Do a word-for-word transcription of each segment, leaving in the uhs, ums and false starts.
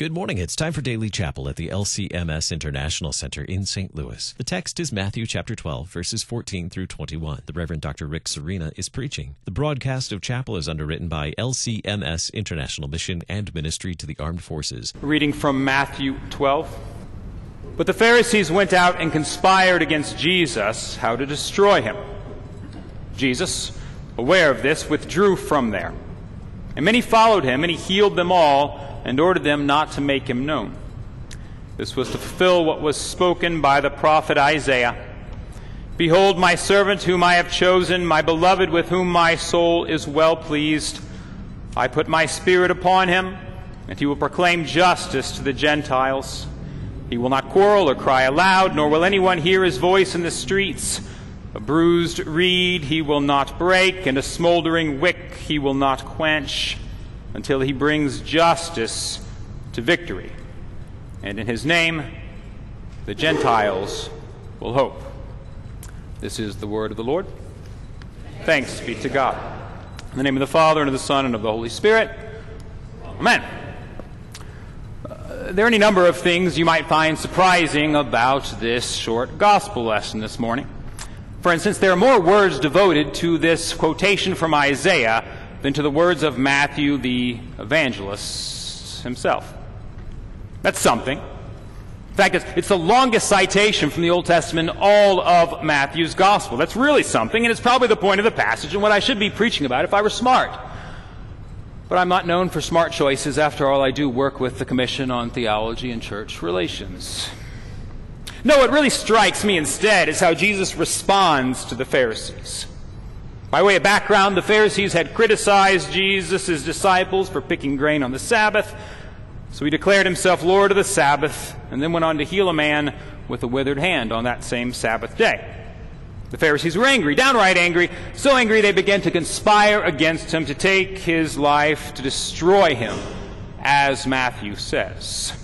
Good morning. It's time for Daily Chapel at the L C M S International Center in Saint Louis. The text is Matthew chapter twelve, verses fourteen through twenty-one. The Reverend Doctor Rick Serena is preaching. The broadcast of chapel is underwritten by L C M S International Mission and Ministry to the Armed Forces. Reading from Matthew twelve. But the Pharisees went out and conspired against Jesus, how to destroy him. Jesus, aware of this, withdrew from there. And many followed him, and he healed them all, and ordered them not to make him known. This was to fulfill what was spoken by the prophet Isaiah. Behold, my servant whom I have chosen, my beloved with whom my soul is well pleased. I put my spirit upon him, and he will proclaim justice to the Gentiles. He will not quarrel or cry aloud, nor will anyone hear his voice in the streets. A bruised reed he will not break, and a smoldering wick he will not quench, until he brings justice to victory. And in his name, the Gentiles will hope. This is the word of the Lord. Thanks be to God. In the name of the Father, and of the Son, and of the Holy Spirit. Amen. Uh, there are any number of things you might find surprising about this short gospel lesson this morning. For instance, there are more words devoted to this quotation from Isaiah than to the words of Matthew the evangelist himself. That's something. In fact, it's, it's the longest citation from the Old Testament in all of Matthew's gospel. That's really something, and it's probably the point of the passage and what I should be preaching about if I were smart. But I'm not known for smart choices. After all, I do work with the Commission on Theology and Church Relations. No, what really strikes me instead is how Jesus responds to the Pharisees. By way of background, the Pharisees had criticized Jesus' disciples for picking grain on the Sabbath, so he declared himself Lord of the Sabbath, and then went on to heal a man with a withered hand on that same Sabbath day. The Pharisees were angry, downright angry, so angry they began to conspire against him to take his life, to destroy him, as Matthew says.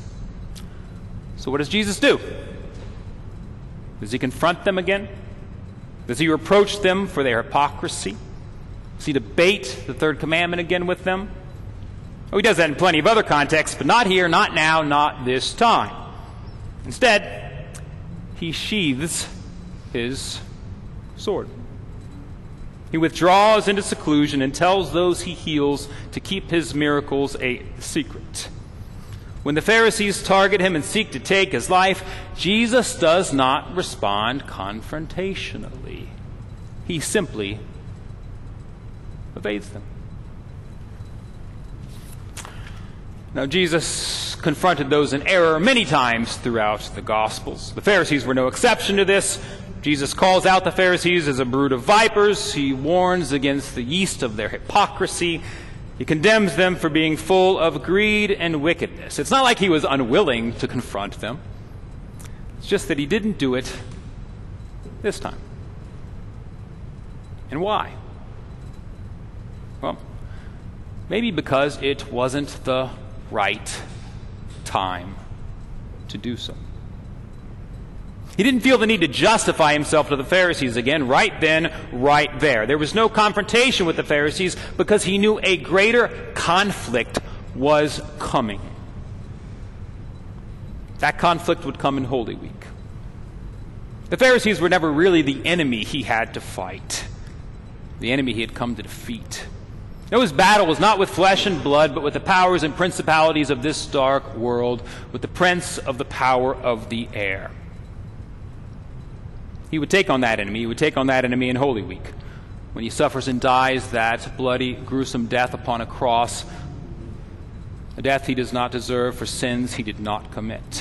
So what does Jesus do? Does he confront them again? Does he reproach them for their hypocrisy? Does he debate the third commandment again with them? Oh, he does that in plenty of other contexts, but not here, not now, not this time. Instead, he sheathes his sword. He withdraws into seclusion and tells those he heals to keep his miracles a secret. When the Pharisees target him and seek to take his life, Jesus does not respond confrontationally. He simply evades them. Now, Jesus confronted those in error many times throughout the Gospels. The Pharisees were no exception to this. Jesus calls out the Pharisees as a brood of vipers. He warns against the yeast of their hypocrisy. He condemns them for being full of greed and wickedness. It's not like he was unwilling to confront them. It's just that he didn't do it this time. And why? Well, maybe because it wasn't the right time to do so. He didn't feel the need to justify himself to the Pharisees again, right then, right there. There was no confrontation with the Pharisees because he knew a greater conflict was coming. That conflict would come in Holy Week. The Pharisees were never really the enemy he had to fight, the enemy he had come to defeat. No, his battle was not with flesh and blood, but with the powers and principalities of this dark world, with the prince of the power of the air. He would take on that enemy. He would take on that enemy in Holy Week, when he suffers and dies that bloody, gruesome death upon a cross, a death he does not deserve for sins he did not commit.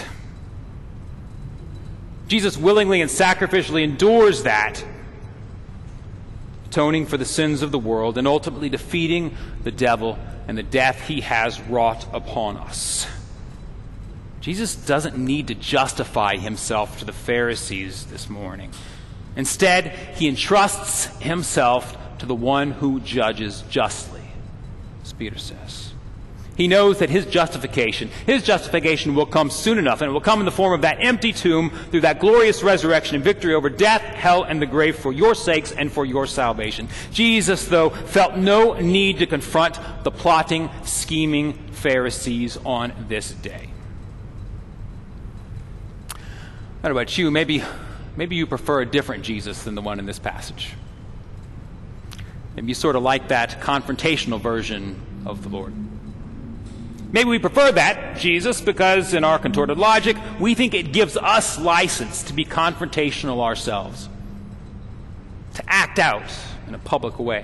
Jesus willingly and sacrificially endures that, atoning for the sins of the world and ultimately defeating the devil and the death he has wrought upon us. Jesus doesn't need to justify himself to the Pharisees this morning. Instead, he entrusts himself to the one who judges justly, as Peter says. He knows that his justification, his justification will come soon enough, and it will come in the form of that empty tomb through that glorious resurrection and victory over death, hell, and the grave for your sakes and for your salvation. Jesus, though, felt no need to confront the plotting, scheming Pharisees on this day. I don't know about you, maybe, maybe you prefer a different Jesus than the one in this passage. Maybe you sort of like that confrontational version of the Lord. Maybe we prefer that Jesus because, in our contorted logic, we think it gives us license to be confrontational ourselves, to act out in a public way.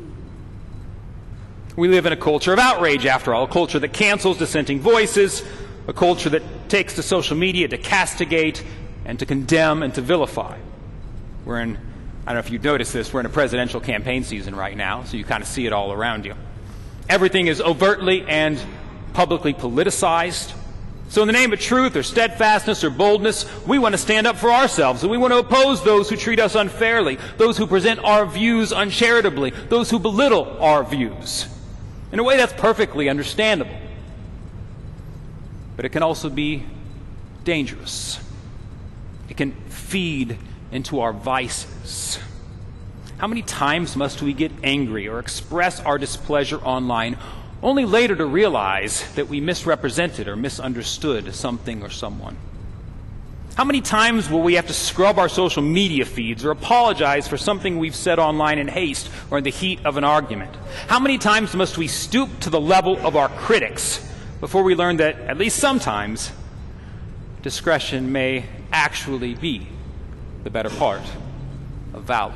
We live in a culture of outrage, after all, a culture that cancels dissenting voices, a culture that takes to social media to castigate and to condemn and to vilify. We're in, I don't know if you've noticed this, we're in a presidential campaign season right now, so you kind of see it all around you. Everything is overtly and publicly politicized. So in the name of truth or steadfastness or boldness, we want to stand up for ourselves, and we want to oppose those who treat us unfairly, those who present our views uncharitably, those who belittle our views. In a way that's perfectly understandable. But it can also be dangerous. It can feed into our vices. How many times must we get angry or express our displeasure online, only later to realize that we misrepresented or misunderstood something or someone? How many times will we have to scrub our social media feeds or apologize for something we've said online in haste or in the heat of an argument? How many times must we stoop to the level of our critics before we learn that, at least sometimes, discretion may actually be the better part of valor?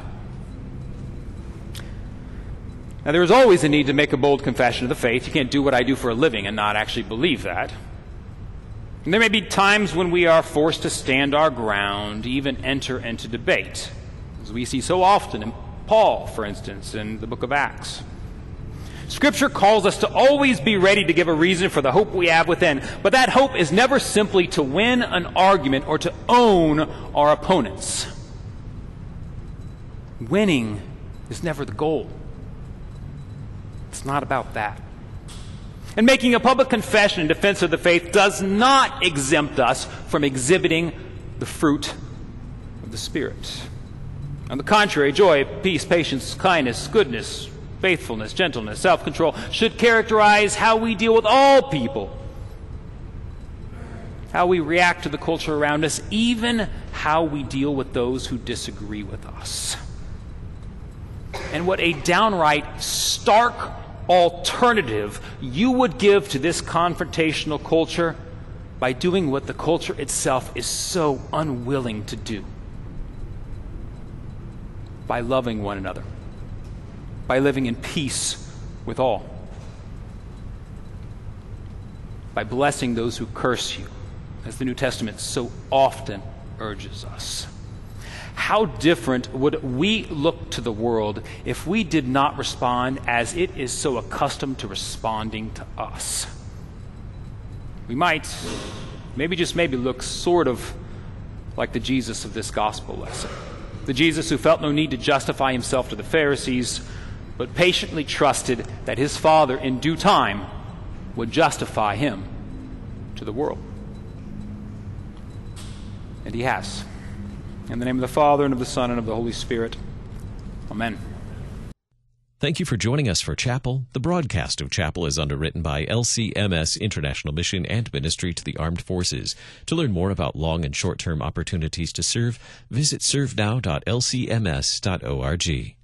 Now, there is always a need to make a bold confession of the faith. You can't do what I do for a living and not actually believe that. And there may be times when we are forced to stand our ground, even enter into debate, as we see so often in Paul, for instance, in the book of Acts. Scripture calls us to always be ready to give a reason for the hope we have within, but that hope is never simply to win an argument or to own our opponents. Winning is never the goal. It's not about that. And making a public confession in defense of the faith does not exempt us from exhibiting the fruit of the Spirit. On the contrary, joy, peace, patience, kindness, goodness, faithfulness, gentleness, self-control should characterize how we deal with all people, how we react to the culture around us, even how we deal with those who disagree with us. And what a downright stark alternative you would give to this confrontational culture by doing what the culture itself is so unwilling to do. By loving one another. By living in peace with all. By blessing those who curse you, as the New Testament so often urges us. How different would we look to the world if we did not respond as it is so accustomed to responding to us? We might, maybe just maybe, look sort of like the Jesus of this gospel lesson. The Jesus who felt no need to justify himself to the Pharisees, but patiently trusted that his Father in due time would justify him to the world. And he has. In the name of the Father, and of the Son, and of the Holy Spirit. Amen. Thank you for joining us for Chapel. The broadcast of Chapel is underwritten by L C M S International Mission and Ministry to the Armed Forces. To learn more about long and short-term opportunities to serve, visit serve now dot l c m s dot org.